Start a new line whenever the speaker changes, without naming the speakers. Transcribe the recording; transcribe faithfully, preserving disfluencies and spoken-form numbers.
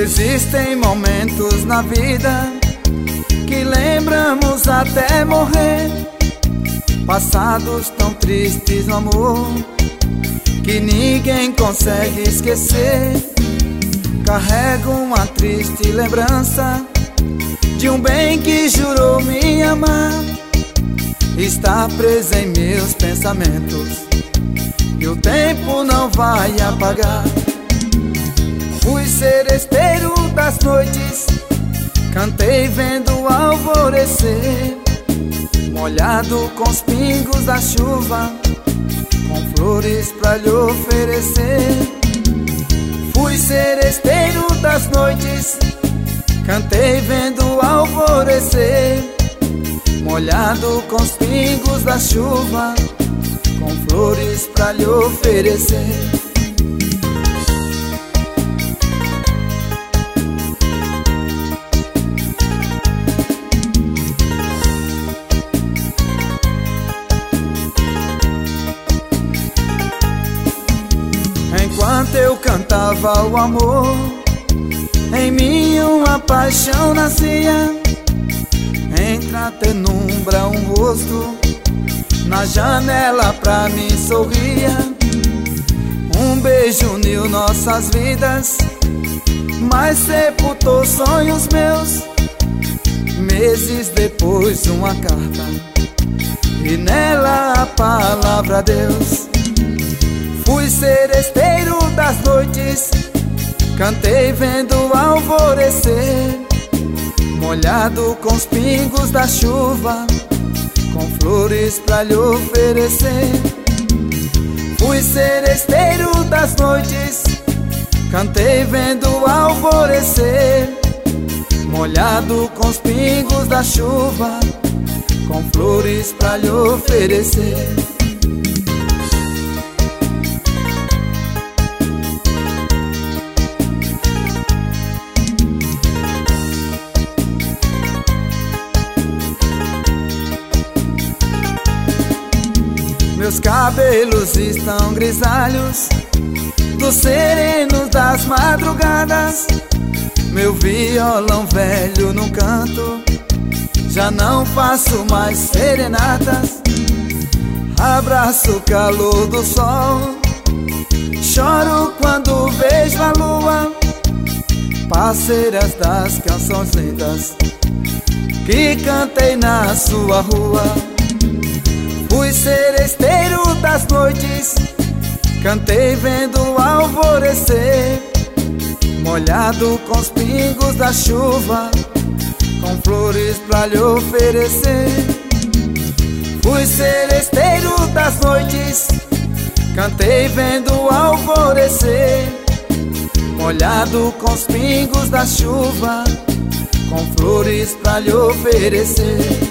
Existem momentos na vida que lembramos até morrer, passados tão tristes no amor que ninguém consegue esquecer. Carrego uma triste lembrança de um bem que jurou me amar. Está preso em meus pensamentos e o tempo não vai apagar. Fui seresteiro das noites, cantei vendo o alvorecer, molhado com os pingos da chuva, com flores pra lhe oferecer. Fui seresteiro das noites, cantei vendo o alvorecer, molhado com os pingos da chuva, com flores pra lhe oferecer. Enquanto eu cantava o amor, em mim uma paixão nascia. Entra a penumbra um rosto, na janela pra mim sorria. Um beijo uniu nossas vidas, mas sepultou sonhos meus. Meses depois uma carta, e nela a palavra Deus. Fui seresteiro das noites, cantei vendo o alvorecer, molhado com os pingos da chuva, com flores pra lhe oferecer. Fui seresteiro das noites, cantei vendo o alvorecer, molhado com os pingos da chuva, com flores pra lhe oferecer. Meus cabelos estão grisalhos dos serenos das madrugadas. Meu violão velho num canto, já não faço mais serenatas. Abraço o calor do sol, choro quando vejo a lua, parceiras das canções lindas que cantei na sua rua. Fui seresteiro das noites, cantei vendo o alvorecer, molhado com os pingos da chuva, com flores pra lhe oferecer. Fui seresteiro das noites, cantei vendo o alvorecer, molhado com os pingos da chuva, com flores pra lhe oferecer.